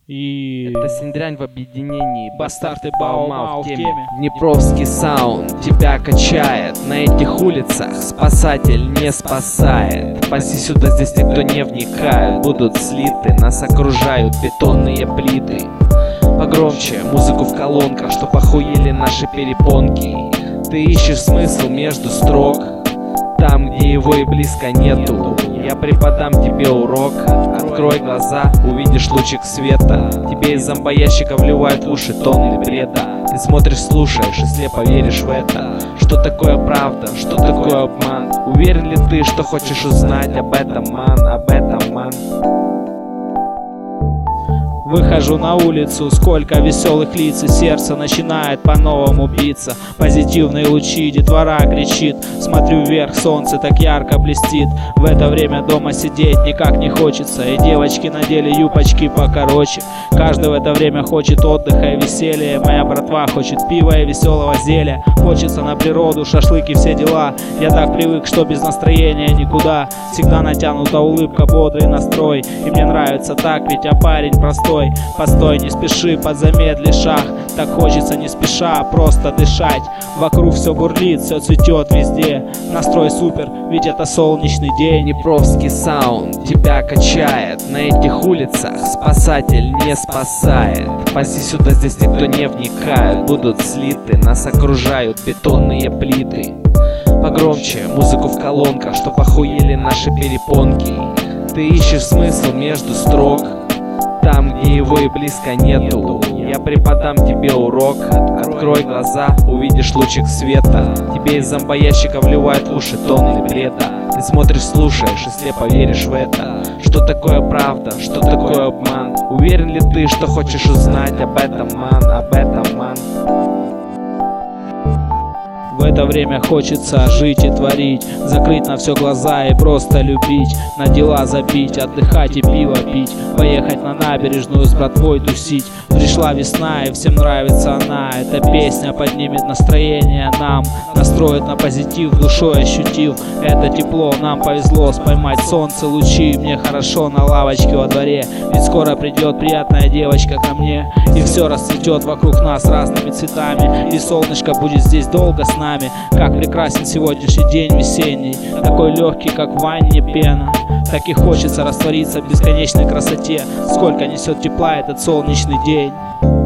И Это Синдрянь в объединении, Бастард и Баумау в теме. Днепровский саунд тебя качает. На этих улицах спасатель не спасает. Паси сюда, здесь никто не вникает. Будут слиты, нас окружают бетонные плиты. Погромче музыку в колонках, чтоб охуели наши перепонки. Ты ищешь смысл между строк, там, где его и близко нету. Я преподам тебе урок. Открой глаза, увидишь лучик света. Тебе из зомбоящика вливают в уши тонны бреда. Ты смотришь, слушаешь и слепо веришь в это. Что такое правда, что такое обман? Уверен ли ты, что хочешь узнать об этом, ман, об этом, ман? Выхожу на улицу, сколько веселых лиц, и сердце начинает по-новому биться. Позитивные лучи, детвора кричит. Смотрю вверх, солнце так ярко блестит. В это время дома сидеть никак не хочется, и девочки надели юбочки покороче. Каждый в это время хочет отдыха и веселья. Моя братва хочет пива и веселого зелья. Хочется на природу, шашлыки, все дела. Я так привык, что без настроения никуда. Всегда натянута улыбка, бодрый настрой. И мне нравится так, ведь я парень простой. Постой, не спеши, подзамедли шаг. Так хочется не спеша, просто дышать. Вокруг все бурлит, все цветет везде. Настрой супер, ведь это солнечный день. Днепровский саунд тебя качает. На этих улицах спасатель не спасает. Паси сюда, здесь никто не вникает. Будут слиты, нас окружают бетонные плиты. Погромче музыку в колонках, чтоб охуели наши перепонки. Ты ищешь смысл между строк, там, где его и близко нету. Я преподам тебе урок. Открой глаза, увидишь лучик света. Тебе из зомбоящика вливают в уши тонны бреда. Ты смотришь, слушаешь и слепо веришь в это. Что такое правда, что такое обман? Уверен ли ты, что хочешь узнать об этом, ман, об этом, ман? В это время хочется жить и творить, закрыть на все глаза и просто любить, на дела забить, отдыхать и пиво пить, поехать на набережную с братвой тусить. Пришла весна и всем нравится она. Эта песня поднимет настроение нам, настроит на позитив, душой ощутив это тепло. Нам повезло споймать солнце лучи. Мне хорошо на лавочке во дворе, ведь скоро придет приятная девочка ко мне. И все расцветет вокруг нас разными цветами, и солнышко будет здесь долго с нами. Как прекрасен сегодняшний день весенний, такой легкий, как в ванне пена. Так и хочется раствориться в бесконечной красоте. Сколько несет тепла этот солнечный день.